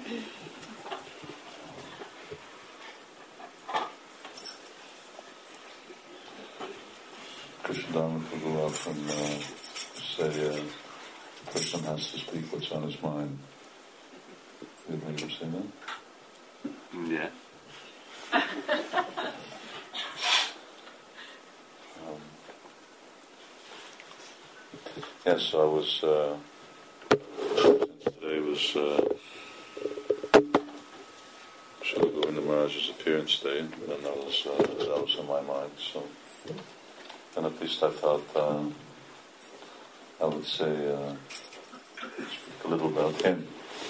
Krishnadharma could go up and say, a person has to speak what's on his mind. Did you ever say that? Yeah. Yes, I was, since today was Srila Govinda Maharaj's appearance day, and that was in my mind, so, and at least I thought I would say, speak a little about him.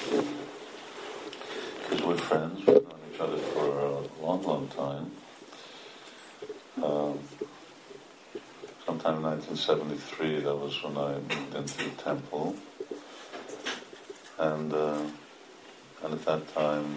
Because we're friends, we've known each other for a long, long time. Sometime in 1973, that was when I moved into the temple, and at that time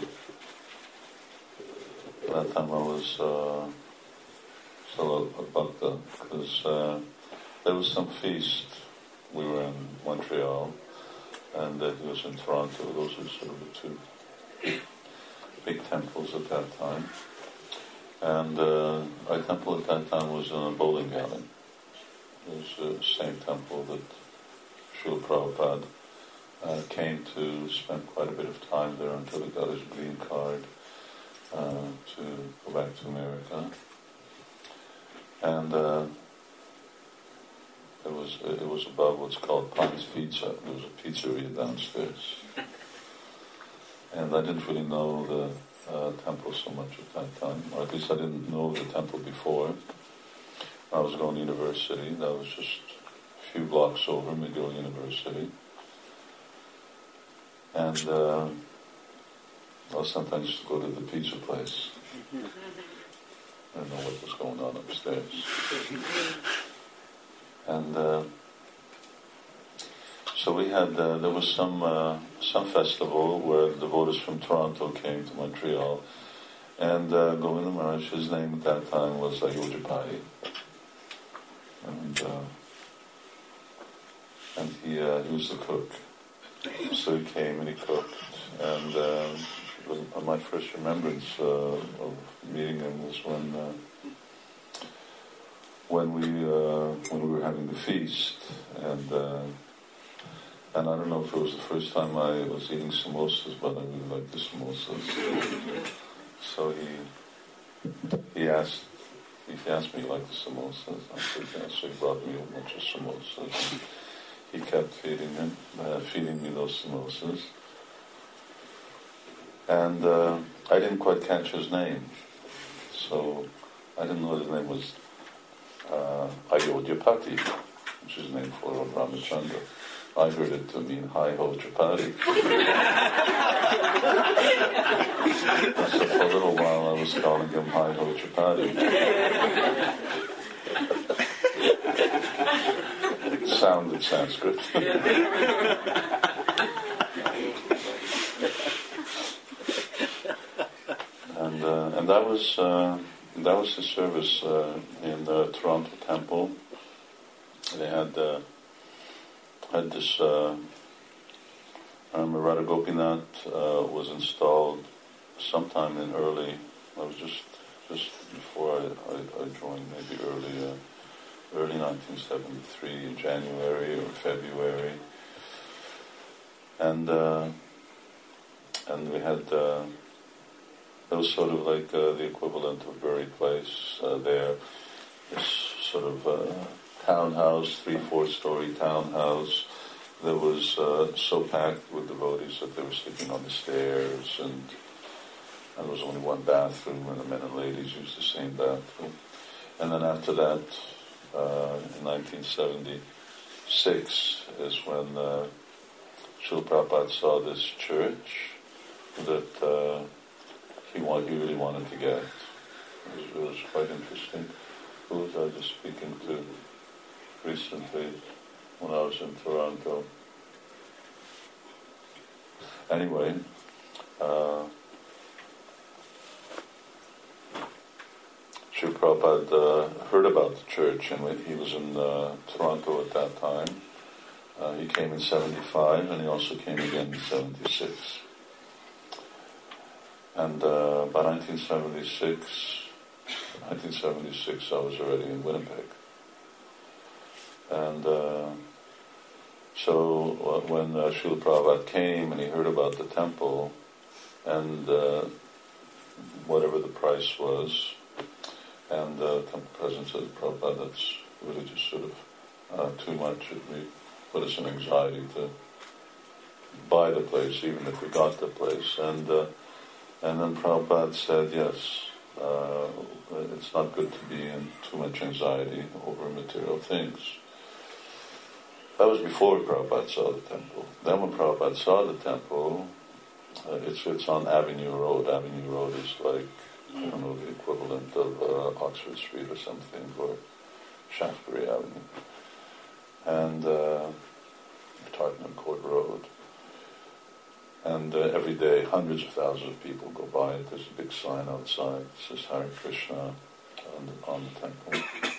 I was still a bhakta, because there was some feast. We were in Montreal, and he was in Toronto. Those were sort of the two big temples at that time. And our temple at that time was in a bowling alley. It was the same temple that Srila Prabhupada came to spend quite a bit of time there until he got his green card to go back to America. And it was above what's called Pan's Pizza. There was a pizzeria downstairs. And I didn't really know the temple so much at that time, or at least I didn't know the temple before. I was going to university. That was just a few blocks over McGill University. And I sometimes used to go to the pizza place. I didn't know what was going on upstairs. And so we had, there was some festival where the devotees from Toronto came to Montreal, and Govinda Maharaj, his name at that time was Ayodhya. And he was the cook. So he came and he cooked, and my first remembrance of meeting him was when we were having the feast, and I don't know if it was the first time I was eating samosas, but I really liked the samosas. So he asked me, like the samosas? I said, yeah. So he brought me a bunch of samosas. He kept feeding me those samosas. And I didn't quite catch his name. So I didn't know his name was Ayodhyapati, which is named for Lord Ramachandra. I heard it to mean Hi-Ho Tripati. So for a little while I was calling him Hi-Ho Tripati. It sounded Sanskrit. And that was the service in the Toronto Temple. They had this. I remember Radha Gopinath was installed sometime in early. I was just before I joined, maybe early 1973, in January or February, and we had. It was sort of like the equivalent of Bury Place there. This sort of townhouse, 3-4 story townhouse that was so packed with devotees that they were sleeping on the stairs, and there was only one bathroom, and the men and ladies used the same bathroom. And then after that, in 1976, is when Srila Prabhupada saw this church that he really wanted to get. It was quite interesting. Who was I just speaking to recently when I was in Toronto? Anyway, Srila Prabhupada heard about the church, and he was in Toronto at that time. He came in 75, and he also came again in 76. And by 1976, I was already in Winnipeg. And so when Srila Prabhupada came and he heard about the temple and whatever the price was, and the temple president said, Prabhupada, that's really just sort of too much. It put us in anxiety to buy the place, even if we got the place. And then Prabhupada said, yes, it's not good to be in too much anxiety over material things. That was before Prabhupada saw the temple. Then when Prabhupada saw the temple, it's on Avenue Road. Avenue Road is like, I don't know, the equivalent of Oxford Street or something, or Shaftesbury Avenue. And Tartnam Court Road. And every day, hundreds of thousands of people go by it. There's a big sign outside. It says Hare Krishna on the temple.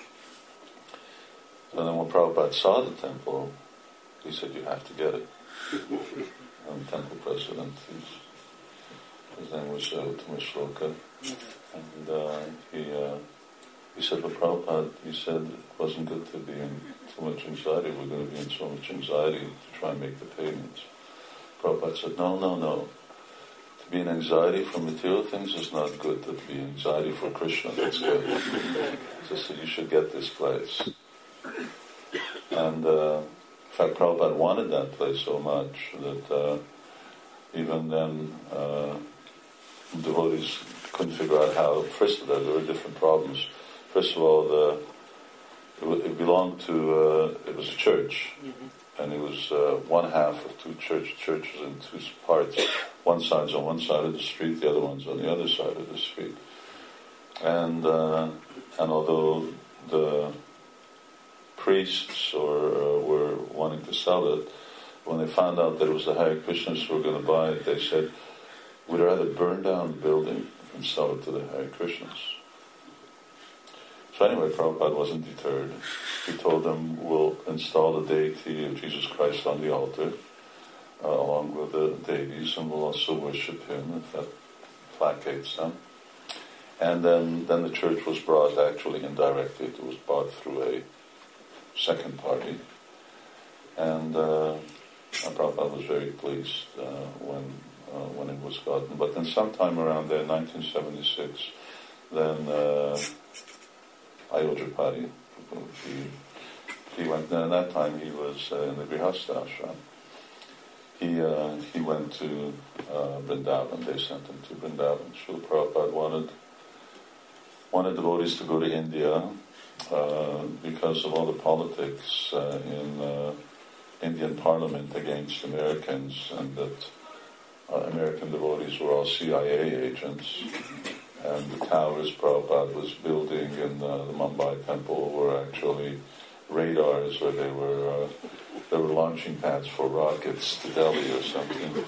And then when Prabhupada saw the temple, he said, you have to get it. And the temple president, his name was Tumashloka. And he said, well, Prabhupada, he said it wasn't good to be in too much anxiety. We're going to be in so much anxiety to try and make the payments. Prabhupada said, no. To be in anxiety for material things is not good. To be in anxiety for Krishna, that's good. He said, you should get this place. And in fact, Prabhupada wanted that place so much that even then devotees couldn't figure out how. First of all, there were different problems. First of all, it belonged to, it was a church. Mm-hmm. And it was one half of two churches in two parts. One side's on one side of the street, the other one's on the other side of the street. And although the priests were wanting to sell it, when they found out that it was the Hare Krishnas who were going to buy it, they said, we'd rather burn down the building and sell it to the Hare Krishnas. So anyway, Prabhupada wasn't deterred. He told them, we'll install the deity of Jesus Christ on the altar, along with the deities, and we'll also worship him, if that placates them. And then the church was brought, actually indirectly, it was bought through a second party. And Prabhupada was very pleased when it was gotten. But then sometime around there, 1976, then Ayodhya he went there. At that time he was in the Grihastha ashram. He went to Vrindavan. They sent him to Vrindavan. Srila Prabhupada wanted devotees to go to India because of all the politics in Indian Parliament against Americans, and that American devotees were all CIA agents. And the towers Prabhupada was building in the Mumbai temple were actually radars, or they were launching pads for rockets to Delhi or something.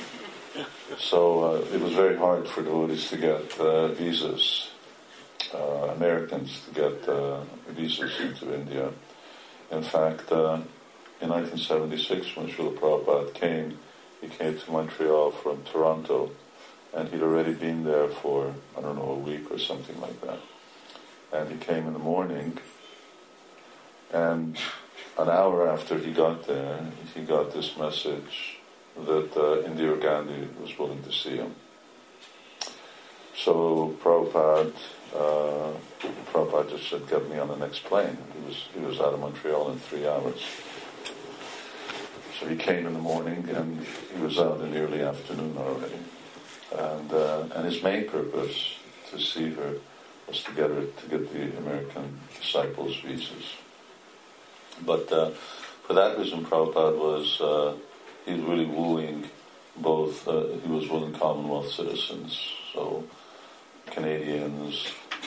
So it was very hard for devotees to get visas, Americans to get visas into India. In fact, in 1976, when Srila Prabhupada came, he came to Montreal from Toronto. And he'd already been there for, a week or something like that. And he came in the morning, and an hour after he got there, he got this message that Indira Gandhi was willing to see him. So Prabhupada just said, get me on the next plane. He was out of Montreal in 3 hours. So he came in the morning, and he was out in the early afternoon already. And his main purpose to see her was to get the American disciples' visas. But for that reason, Prabhupada was he was really wooing both. He was wooing Commonwealth citizens, so Canadians,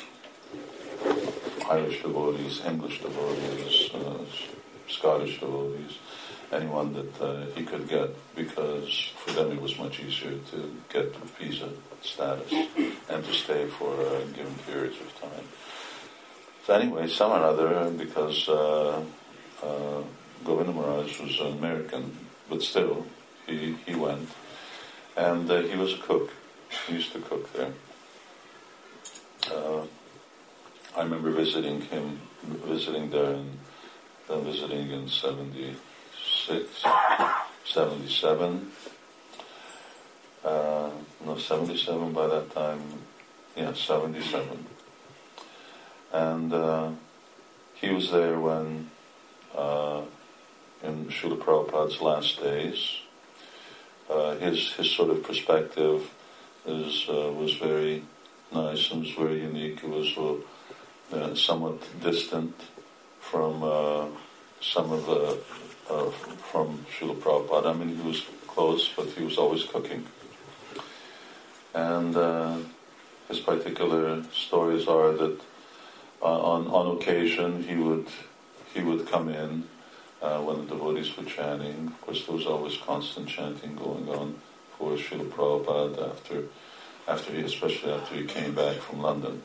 Irish devotees, English devotees, Scottish devotees. Anyone that he could get, because for them it was much easier to get visa status and to stay for given periods of time. So anyway, some or other, because Govinda Maharaj was an American, but still he went, and he was a cook. He used to cook there. I remember visiting there, and visiting in 76, 77. 77 by that time. Yeah, 77. And he was there when, in Srila Prabhupada's last days, his sort of perspective was very nice and was very unique. It was somewhat distant from some of the from Srila Prabhupada. I mean, he was close, but he was always cooking. And his particular stories are that on occasion he would come in when the devotees were chanting. Of course, there was always constant chanting going on for Srila Prabhupada especially after he came back from London.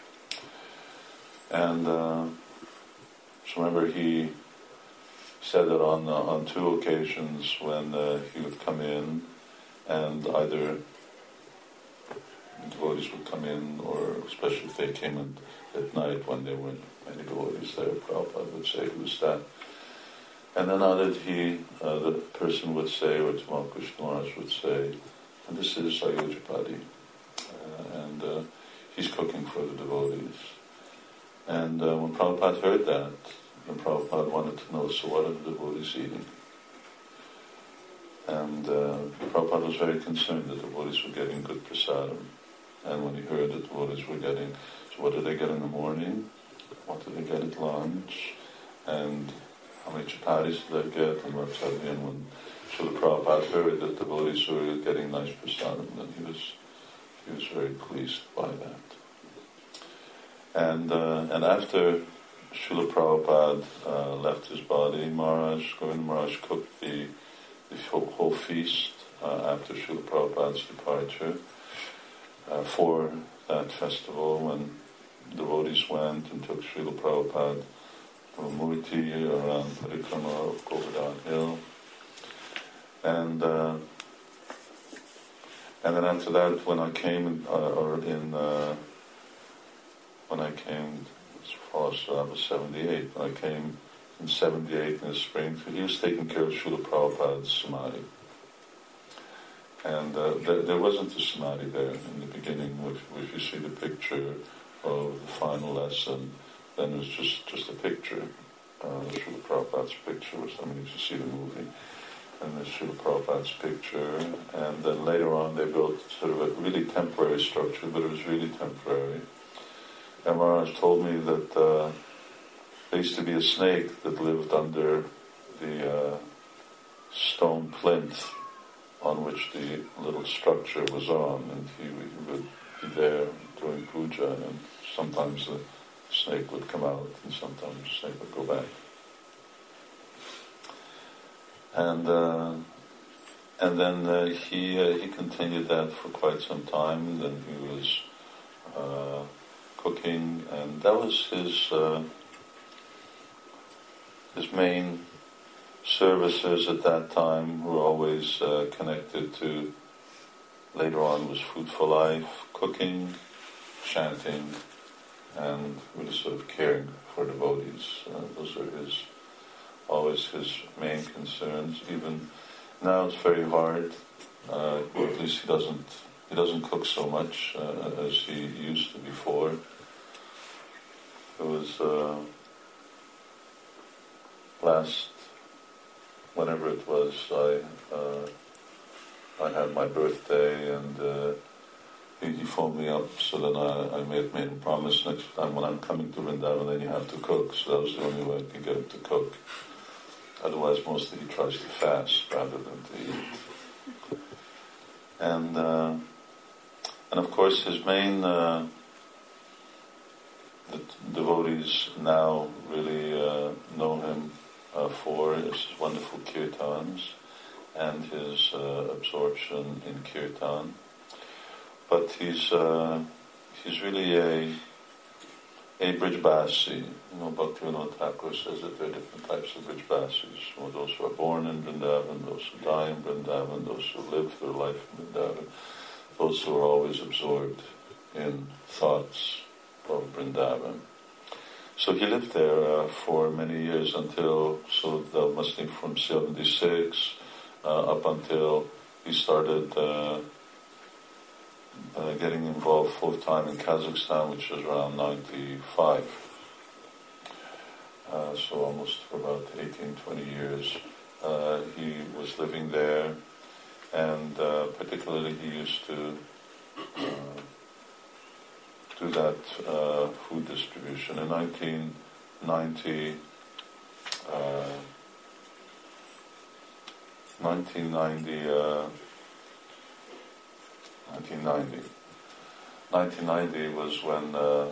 And so remember, he said that on two occasions when he would come in, and either devotees would come in, or especially if they came in at night when there weren't many devotees there, Prabhupada would say, "Who's that?" And then out of the person would say, or Tamal Krishna Maharaj would say, "And this is Ayodhya and he's cooking for the devotees." And when Prabhupada heard that, then Prabhupada wanted to know, so what are the devotees eating? And Prabhupada was very concerned that the devotees were getting good prasadam. And when he heard that the devotees were getting, so what do they get in the morning? What do they get at lunch? And how many chapatis do they get? And what's happening? And when Srila Prabhupada heard that the devotees were getting nice prasadam, then he was very pleased by that. And after Srila Prabhupada left his body, Govinda Maharaj cooked the whole feast after Srila Prabhupada's departure for that festival, when devotees went and took Srila Prabhupada Murti around Parikrama of Govardhan Hill. And then after that, when I came, so I was 78. When I came in 78 in the spring, he was taking care of Srila Prabhupada's samadhi. And there wasn't a samadhi there in the beginning. If you see the picture of the final lesson, then it was just a picture. Srila Prabhupada's picture, if you see the movie. And there's Srila Prabhupada's picture. And then later on they built sort of a really temporary structure, but it was really temporary. And Maharaj told me that there used to be a snake that lived under the stone plinth on which the little structure was on, and he would be there doing puja, and sometimes the snake would come out, and sometimes the snake would go back. And then he continued that for quite some time, and then he was cooking, and that was his main services at that time. Were always connected to, later on was Food for Life, cooking, chanting, and really sort of caring for devotees. Those are always his main concerns. Even now it's very hard, or at least he doesn't cook so much as he used to before. It was whenever it was, I had my birthday, and he phoned me up, so then I made him promise next time when I'm coming to Vrindavan, then you have to cook. So that was the only way I could get him to cook. Otherwise, mostly he tries to fast rather than to eat. And of course, his main the devotees now really know him for his wonderful kirtans and his absorption in kirtan. But he's really a Brijbasi. Bhaktivinoda Thakur says that there are different types of Brijbasis. Those who are born in Vrindavan, those who die in Vrindavan, those who live their life in Vrindavan. those who are always absorbed in thoughts of Vrindavan. So he lived there for many years until, so that must be from 76 up until he started getting involved full-time in Kazakhstan, which was around 95. So almost for about 18, 20 years he was living there, and particularly he used to do that food distribution. In 1990, 1990 was when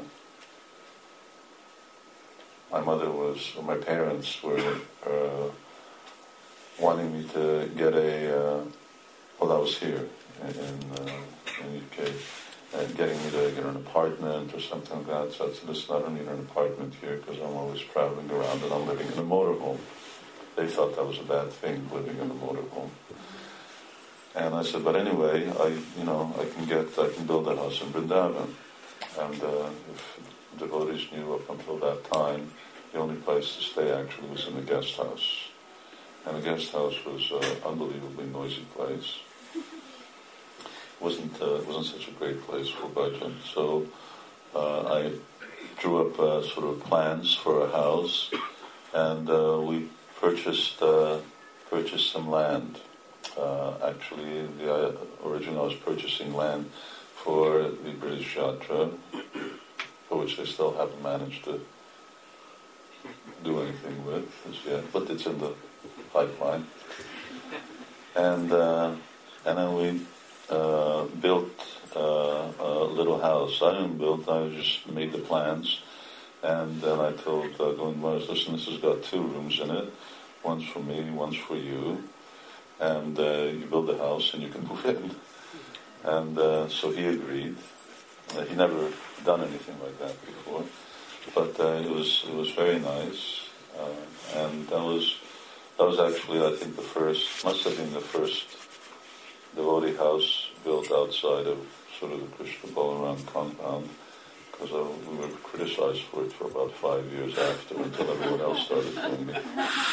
my parents were wanting me to get I was here in UK, getting me to get an apartment or something like that. So I said, listen, I don't need an apartment here because I'm always traveling around and I'm living in a motorhome. They thought that was a bad thing, living in a motorhome. And I said, but anyway, I can build a house in Vrindavan. And if devotees knew up until that time, the only place to stay actually was in the guest house. And the guest house was an unbelievably noisy place. It wasn't such a great place for bhajan. So I drew up sort of plans for a house, and we purchased some land. Actually, originally I was purchasing land for the British Yatra, for which they still haven't managed to do anything with as yet, but it's in the pipeline. And then we built a little house. I didn't build, I just made the plans. And then I told Govind Maharaj, listen, this has got 2 rooms in it. One's for me, one's for you. And you build the house and you can move in. And so he agreed. He'd never done anything like that before. But it was very nice. And that was actually, I think, must have been the first devotee house built outside of sort of the Krishna Balaram compound, because we were criticized for it for about 5 years after, until everyone else started doing it.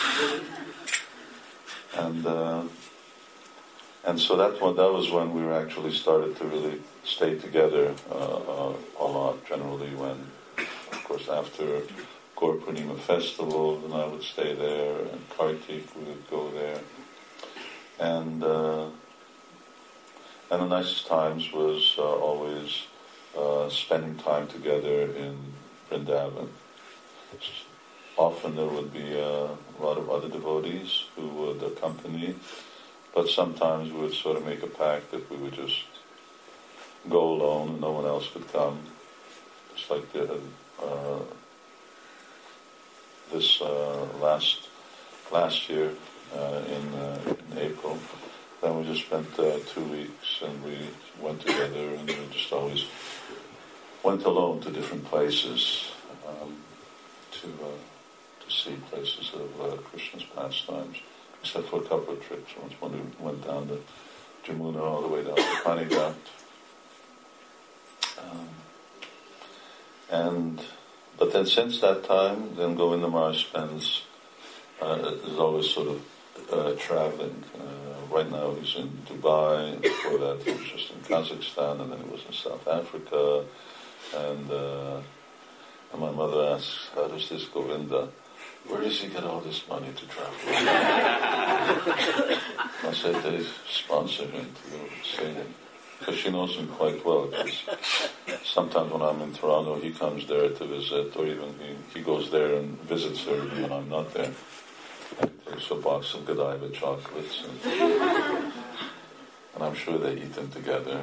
And so that was when we were actually started to really stay together a lot. Generally, when, of course, after Gaur Purnima festival, then I would stay there, and Kartik we would go there, and the nicest times was always spending time together in Vrindavan. Often there would be a lot of other devotees who would accompany, but sometimes we would sort of make a pact that we would just go alone and no one else could come. Just like this last year in April. Then we just spent 2 weeks and we went together, and we just always went alone to different places to see places of Krishna's pastimes, except for a couple of trips. Once when we went down to Jamuna all the way down to Panigat. But then since that time, then Govinda Maharaj is always sort of traveling. Right now he's in Dubai, and before that he was just in Kazakhstan, and then he was in South Africa. And my mother asks, how does this Govinda, where does he get all this money to travel? I said they sponsor him to go see him, because she knows him quite well. Because sometimes when I'm in Toronto, he comes there to visit, or even he goes there and visits her when I'm not there. And he takes a box of Godiva chocolates, and I'm sure they eat them together.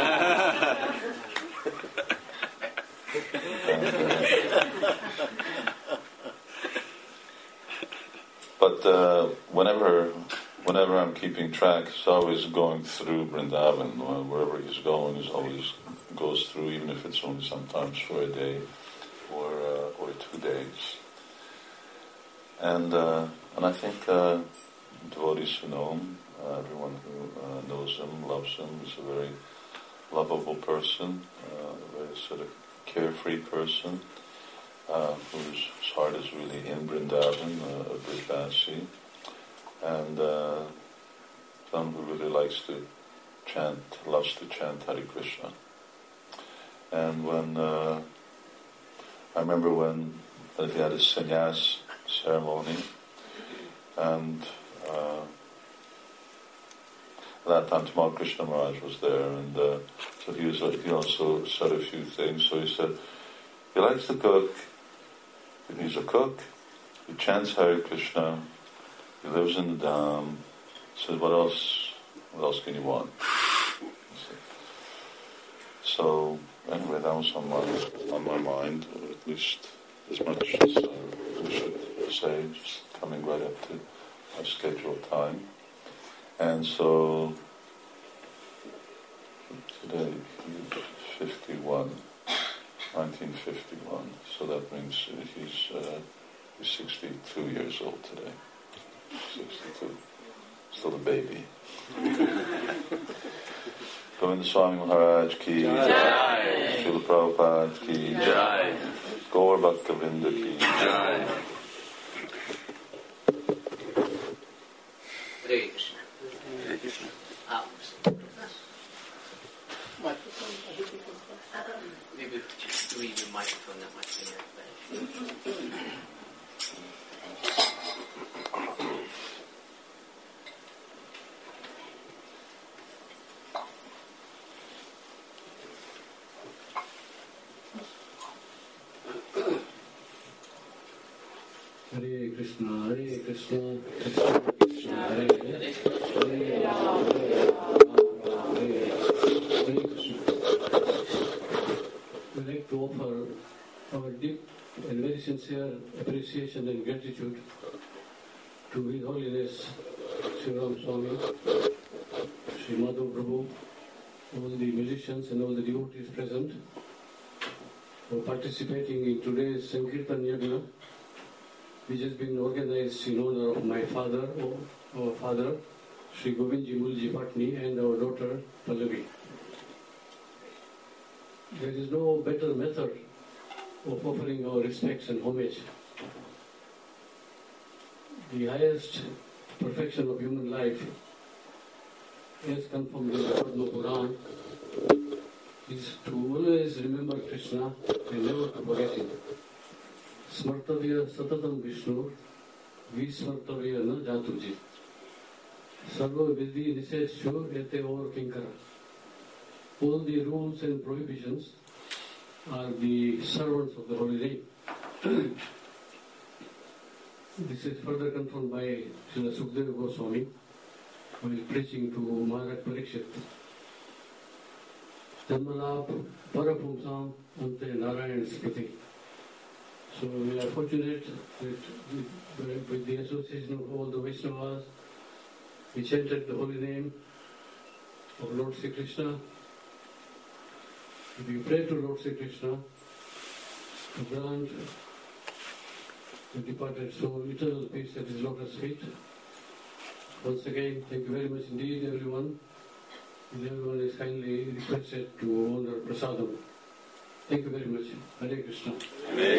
But whenever I'm keeping track, it's always going through Vrindavan. Wherever he's going, he always goes through, even if it's only sometimes for a day or 2 days. And I think devotees who know him, everyone who knows him, loves him, is a very lovable person, a very sort of carefree person, whose heart is really in Vrindavan, a Brijvasi, and someone who really loves to chant Hare Krishna. And when I remember when he had his sannyas ceremony, and that time Tamal Krishna Maharaj was there, and so he also said a few things. So he said he likes to cook, he's a cook, he chants Hare Krishna, he lives in the Dham. He said, what else can you want? So anyway, that was on my mind, or at least as much as we should say, just coming right up to our scheduled time. And so today he's 51, 1951. So that means he's 62 years old today. 62, still a baby. Govinda Swami Maharaj ki Jai, Srila Prabhupada ki Jai, Gaur Bhakta Vrinda ki Jai. Hare Krishna. Hare Krishna. Maybe just leave your microphone, that might be better. Hare Krishna, Hare Krishna, Krishna Krishna, Hare Hare, Hare Rama, Hare Rama, Hare Krishna. We'd like to offer our deep and very sincere appreciation and gratitude to His Holiness Sri Ram Swami, Sri Madhav Prabhu, all the musicians and all the devotees present for participating in today's Sankirtan Yagna, which has been organized in honor of my father, our father, Sri Govindji Mulji Patni, and our daughter, Pallavi. There is no better method of offering our respects and homage. The highest perfection of human life, as confirmed in the Padma Puran, is to always remember Krishna and never to forget him. Smartavya satatam Vishnu, vismartavya na jatuji. Sarva vidhi nisesho ete or kinkara. All the rules and prohibitions are the servants of the holy name. This is further confirmed by Srila Sukadeva Goswami while preaching to Maharaj Parikshit. Janmalap parapumsam ante Narayan Smriti. So we are fortunate that with the association of all the Vaishnavas, we chanted the holy name of Lord Sri Krishna. We pray to Lord Sri Krishna to grant the departed soul eternal peace at his lotus feet. Once again, thank you very much indeed, everyone. And everyone is kindly requested to honor prasadam. Thank you very much. Hare Krishna. Hare